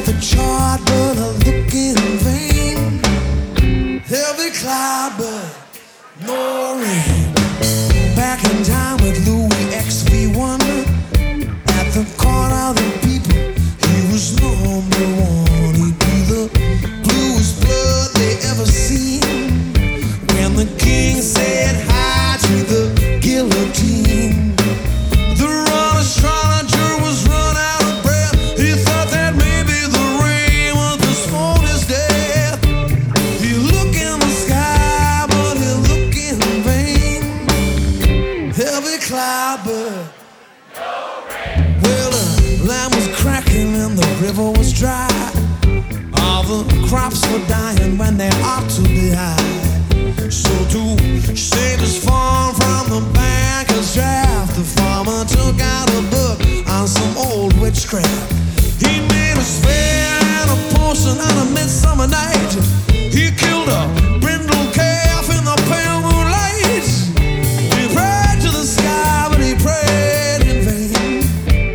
at the chart, but I look in vain. Heavy cloud, but no rain. Back in time with Louis XV1. At the corner of the people, he was number one. He'd be the bluest blood they ever seen. When the king said hi to the guillotine, the royal astrologer was run out of breath. He thought that maybe the rain would postpone his death. He looked in the sky, but he looked in vain. Heavy cloud, but well, the land was cracking and the river was dry. All the crops were dying when they ought to be high. So to save his farm from the banker's draft, the farmer took out a book on some old witchcraft. He made a spell and a potion on a midsummer night. He killed a brindle calf in the pale moonlight. He prayed to the sky, but he prayed in vain.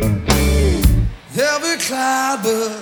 Heavy cloud, but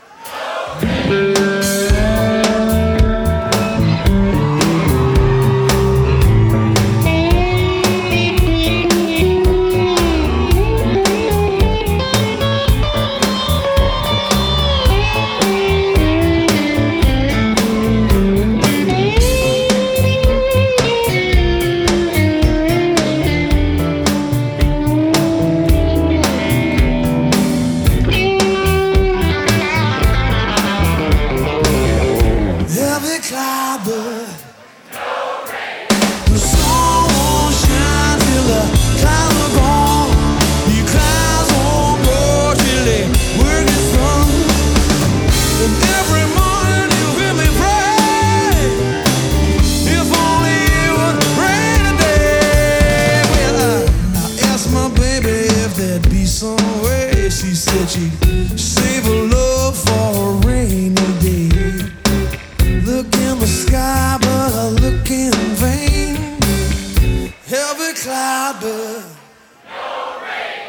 she said she'd save her love for a rainy day. Look in the sky, but I look in vain. Heavy cloud, but no rain.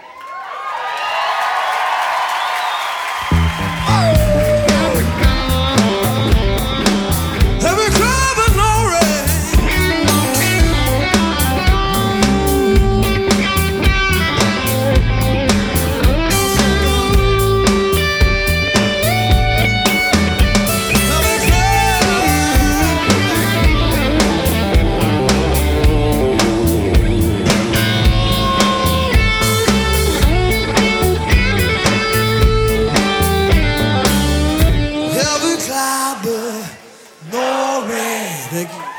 Heavy cloud, but no rain. No rain.